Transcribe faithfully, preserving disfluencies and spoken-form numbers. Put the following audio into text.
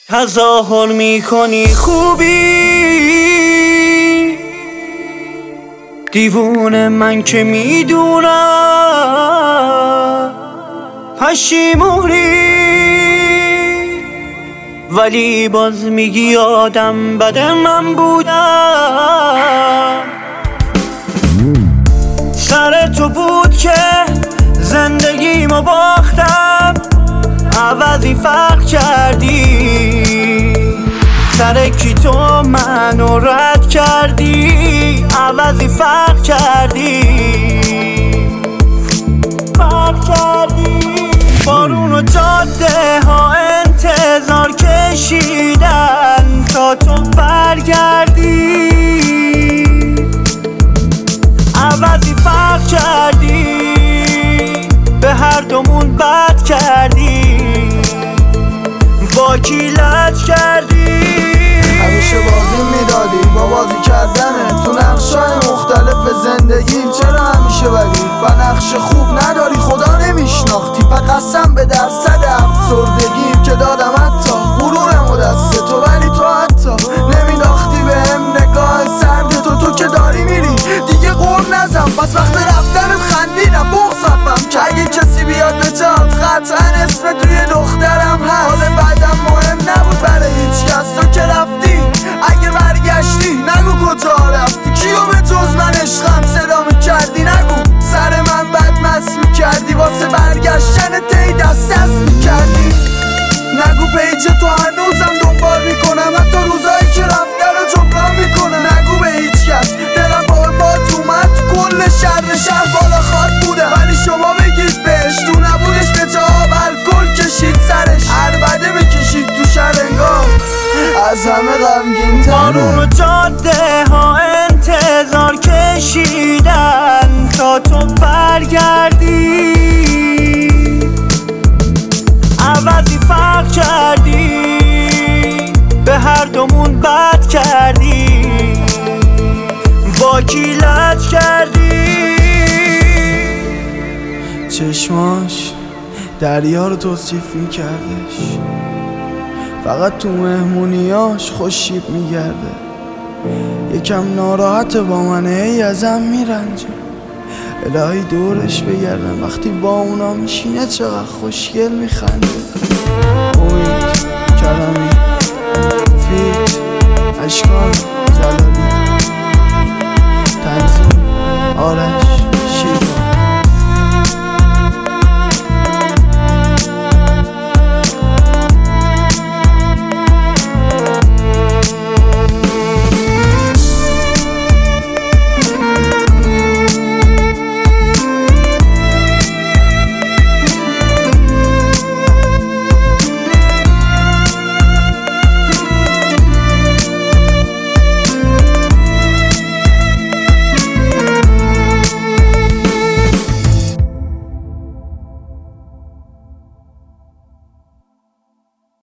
تظاهر میکنی خوبی، دیوونه من که میدونم پشیمونی، ولی باز میگی آدم بد من بودم. سر تو بود که زندگیمو باختم، عوضی فرق کردی. سر کی تو منو رد کردی، عوضی فرق کردی، فرق کردی. بارون و جاده ها انتظار کشیدن تا تو برگردی، عوضی فرق کردی، به هر دومون بد کردی، با کی لج کردی. همیشه بازی میدادی با بازی کردنه تو نقشای مختلف زندگیم، چرا همیشه ولی و نقش خوب نداری خدا نمیشناختی. قسم به درصد افسردگیم که دادم حتی غرورم و دست تو، ولی تو حتی نمیداختی به هم نگاه سرد تو. تو که داری میری دیگه قول نزن، پس وقت رفتنت خندیدم بغضم که اگه کسی بیاد به جات قطعا اسمت روی دخترم هست. حال بعدم مهم نبود برای هیچ کس، تو که رفتی اگه برگشتی نگو کجا رفتی، کیو به جز من عشقم صدا میکردی. نگو سر من بد مست میکردی، واسه برگشتن تی دست دست میکردی. نگو پیج تو هنوزم دنبال میکنم، حتی روزایی که رفته رو جبران میکنم. نگو به هیچ کس دلم بار بات اومد، کل شهر شهر بالا خواد بودم، ولی شما بگید بهش تو نبودش به جا الکل کشید سرش، عربده بکشید تو شرنگاه از همه غمگین تره. بارون و جاده ها انتظار کشیدن تا تو برگردی، عوضی فرق کردی، به هر دومون بد کردی، با کی لج کردی. چشماش دریا رو توصیف میکردش، فقط تو مهمونیاش خوشیب میگرده. یکم ناراحت با منه، ای ازم میرنجه، الهی دورش بگردم وقتی با اونا میشینه چقدر خوشگل میخنده.